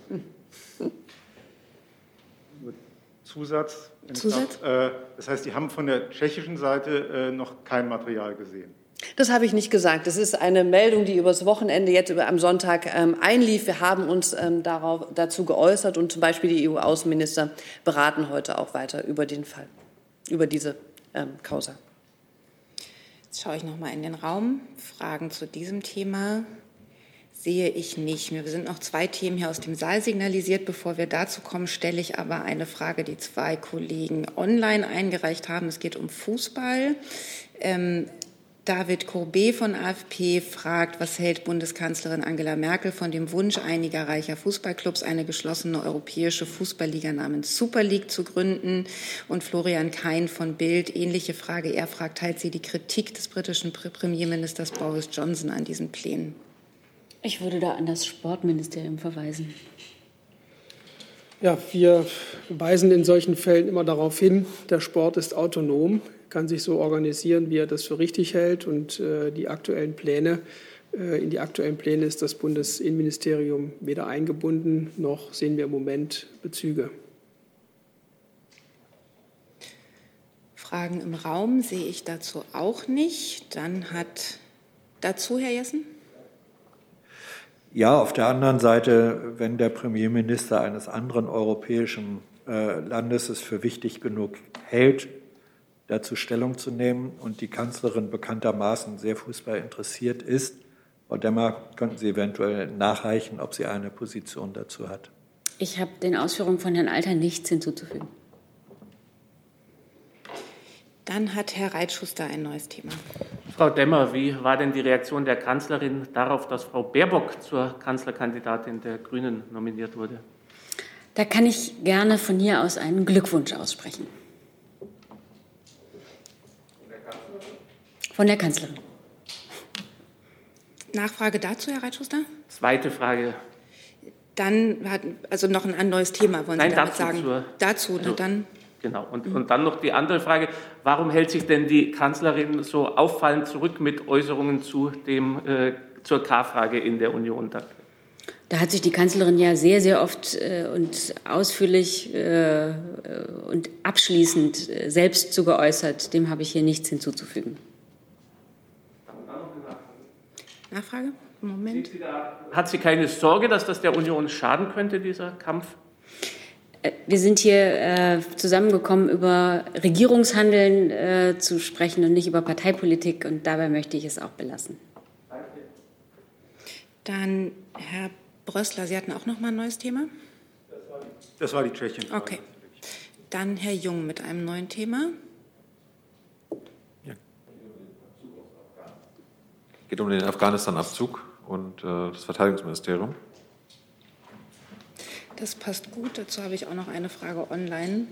Zusatz? Das heißt, Sie haben von der tschechischen Seite noch kein Material gesehen? Das habe ich nicht gesagt. Das ist eine Meldung, die übers Wochenende jetzt am Sonntag einlief. Wir haben uns dazu geäußert und zum Beispiel die EU-Außenminister beraten heute auch weiter über den Fall, über diese Causa. Jetzt schaue ich noch mal in den Raum. Fragen zu diesem Thema sehe ich nicht mehr. Wir sind noch 2 Themen hier aus dem Saal signalisiert. Bevor wir dazu kommen, stelle ich aber eine Frage, die 2 Kollegen online eingereicht haben. Es geht um Fußball. David Courbet von AfP fragt, was hält Bundeskanzlerin Angela Merkel von dem Wunsch einiger reicher Fußballclubs, eine geschlossene europäische Fußballliga namens Super League zu gründen? Und Florian Kein von Bild, ähnliche Frage. Er fragt, teilt sie die Kritik des britischen Premierministers Boris Johnson an diesen Plänen? Ich würde da an das Sportministerium verweisen. Ja, wir weisen in solchen Fällen immer darauf hin, der Sport ist autonom, kann sich so organisieren, wie er das für richtig hält. Und in die aktuellen Pläne ist das Bundesinnenministerium weder eingebunden, noch sehen wir im Moment Bezüge. Fragen im Raum sehe ich dazu auch nicht. Dann hat dazu Herr Jessen. Ja, auf der anderen Seite, wenn der Premierminister eines anderen europäischen Landes es für wichtig genug hält, dazu Stellung zu nehmen und die Kanzlerin bekanntermaßen sehr Fußball interessiert ist, Frau Demmer, könnten Sie eventuell nachreichen, ob sie eine Position dazu hat? Ich habe den Ausführungen von Herrn Alter nichts hinzuzufügen. Dann hat Herr Reitschuster ein neues Thema. Frau Demmer, wie war denn die Reaktion der Kanzlerin darauf, dass Frau Baerbock zur Kanzlerkandidatin der Grünen nominiert wurde? Da kann ich gerne von hier aus einen Glückwunsch aussprechen. Von der Kanzlerin. Nachfrage dazu, Herr Reitschuster? Zweite Frage. Dann also noch ein neues Thema, wollen Sie damit sagen? Dazu, dann. Genau. Und dann noch die andere Frage. Warum hält sich denn die Kanzlerin so auffallend zurück mit Äußerungen zur K-Frage in der Union? Da hat sich die Kanzlerin ja sehr, sehr oft und ausführlich und abschließend selbst zu geäußert. Dem habe ich hier nichts hinzuzufügen. Nachfrage? Moment. Hat sie keine Sorge, dass das der Union schaden könnte, dieser Kampf? Wir sind hier zusammengekommen, über Regierungshandeln zu sprechen und nicht über Parteipolitik. Und dabei möchte ich es auch belassen. Dann Herr Brössler, Sie hatten auch noch mal ein neues Thema? Das war die Tschechien. Okay. Dann Herr Jung mit einem neuen Thema. Es geht um den Afghanistan-Abzug und das Verteidigungsministerium. Das passt gut. Dazu habe ich auch noch eine Frage online.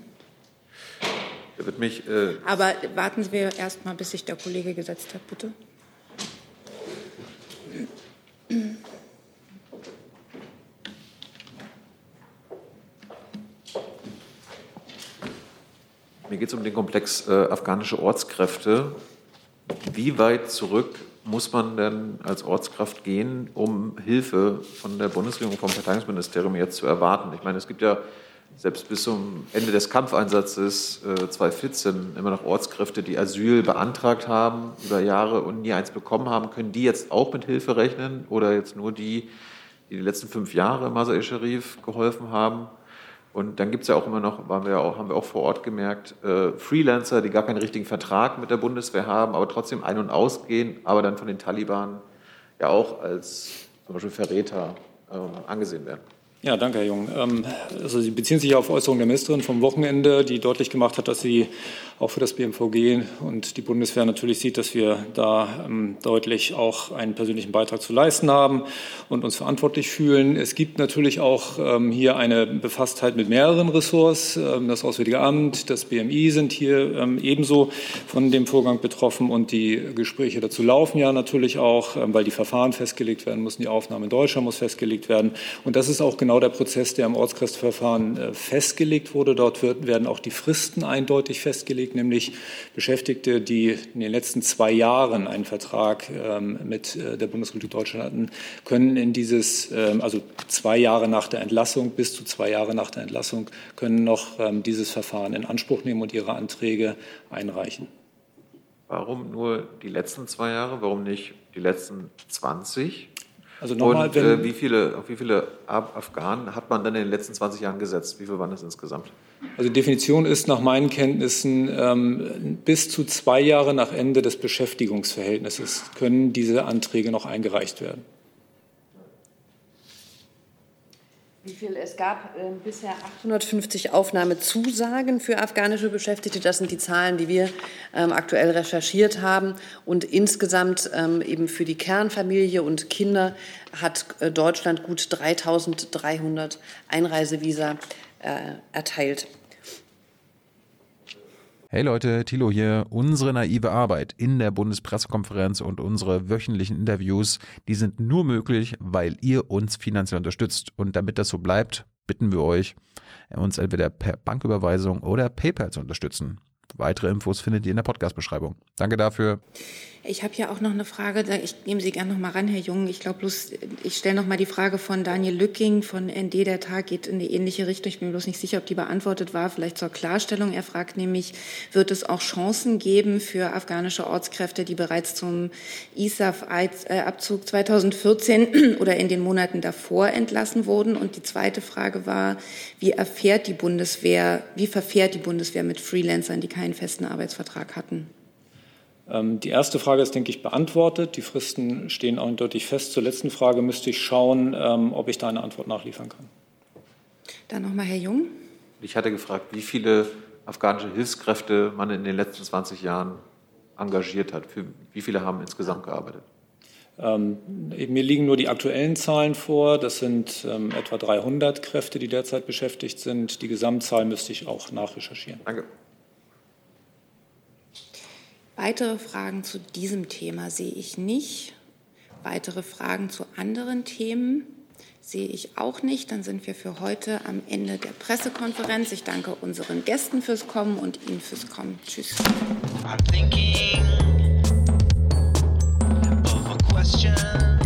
Aber warten wir erst mal, bis sich der Kollege gesetzt hat, bitte. Mir geht es um den Komplex afghanische Ortskräfte. Wie weit zurück muss man denn als Ortskraft gehen, um Hilfe von der Bundesregierung, vom Verteidigungsministerium jetzt zu erwarten? Ich meine, es gibt ja selbst bis zum Ende des Kampfeinsatzes 2014 immer noch Ortskräfte, die Asyl beantragt haben über Jahre und nie eins bekommen haben. Können die jetzt auch mit Hilfe rechnen oder jetzt nur die letzten 5 Jahre Masar-e-Sharif geholfen haben? Und dann gibt es ja auch immer noch, haben wir auch vor Ort gemerkt, Freelancer, die gar keinen richtigen Vertrag mit der Bundeswehr haben, aber trotzdem ein- und ausgehen, aber dann von den Taliban ja auch als zum Beispiel Verräter angesehen werden. Ja, danke, Herr Jung. Also Sie beziehen sich auf Äußerungen der Ministerin vom Wochenende, die deutlich gemacht hat, dass sie auch für das BMVG und die Bundeswehr natürlich sieht, dass wir da deutlich auch einen persönlichen Beitrag zu leisten haben und uns verantwortlich fühlen. Es gibt natürlich auch hier eine Befasstheit mit mehreren Ressorts. Das Auswärtige Amt, das BMI sind hier ebenso von dem Vorgang betroffen und die Gespräche dazu laufen ja natürlich auch, weil die Verfahren festgelegt werden müssen. Die Aufnahme in Deutschland muss festgelegt werden. Und das ist auch genau der Prozess, der im Ortskräfteverfahren festgelegt wurde. Dort werden auch die Fristen eindeutig festgelegt, nämlich Beschäftigte, die in den letzten 2 Jahren einen Vertrag mit der Bundesrepublik Deutschland hatten, können in dieses, also 2 Jahre nach der Entlassung, bis zu 2 Jahre nach der Entlassung, können noch dieses Verfahren in Anspruch nehmen und ihre Anträge einreichen. Warum nur die letzten 2 Jahre? Warum nicht die letzten 20? Also nochmal, und auf wie viele Afghanen hat man dann in den letzten 20 Jahren gesetzt? Wie viele waren das insgesamt? Also die Definition ist nach meinen Kenntnissen, bis zu 2 Jahre nach Ende des Beschäftigungsverhältnisses können diese Anträge noch eingereicht werden. Es gab bisher 850 Aufnahmezusagen für afghanische Beschäftigte. Das sind die Zahlen, die wir aktuell recherchiert haben. Und insgesamt eben für die Kernfamilie und Kinder hat Deutschland gut 3.300 Einreisevisa erteilt. Hey Leute, Thilo hier. Unsere naive Arbeit in der Bundespressekonferenz und unsere wöchentlichen Interviews, die sind nur möglich, weil ihr uns finanziell unterstützt. Und damit das so bleibt, bitten wir euch, uns entweder per Banküberweisung oder PayPal zu unterstützen. Weitere Infos findet ihr in der Podcast-Beschreibung. Danke dafür. Ich habe ja auch noch eine Frage, ich nehme Sie gerne noch mal ran, Herr Jung. Ich glaube bloß, ich stelle noch mal die Frage von Daniel Lücking von ND, der Tag geht in die ähnliche Richtung. Ich bin mir bloß nicht sicher, ob die beantwortet war, vielleicht zur Klarstellung. Er fragt nämlich, wird es auch Chancen geben für afghanische Ortskräfte, die bereits zum ISAF-Abzug 2014 oder in den Monaten davor entlassen wurden? Und die zweite Frage war, wie verfährt die Bundeswehr mit Freelancern, die keinen festen Arbeitsvertrag hatten? Die erste Frage ist, denke ich, beantwortet. Die Fristen stehen eindeutig fest. Zur letzten Frage müsste ich schauen, ob ich da eine Antwort nachliefern kann. Dann nochmal Herr Jung. Ich hatte gefragt, wie viele afghanische Hilfskräfte man in den letzten 20 Jahren engagiert hat. Für wie viele haben insgesamt gearbeitet? Mir liegen nur die aktuellen Zahlen vor. Das sind etwa 300 Kräfte, die derzeit beschäftigt sind. Die Gesamtzahl müsste ich auch nachrecherchieren. Danke. Weitere Fragen zu diesem Thema sehe ich nicht. Weitere Fragen zu anderen Themen sehe ich auch nicht. Dann sind wir für heute am Ende der Pressekonferenz. Ich danke unseren Gästen fürs Kommen und Ihnen fürs Kommen. Tschüss. I'm thinking of a question.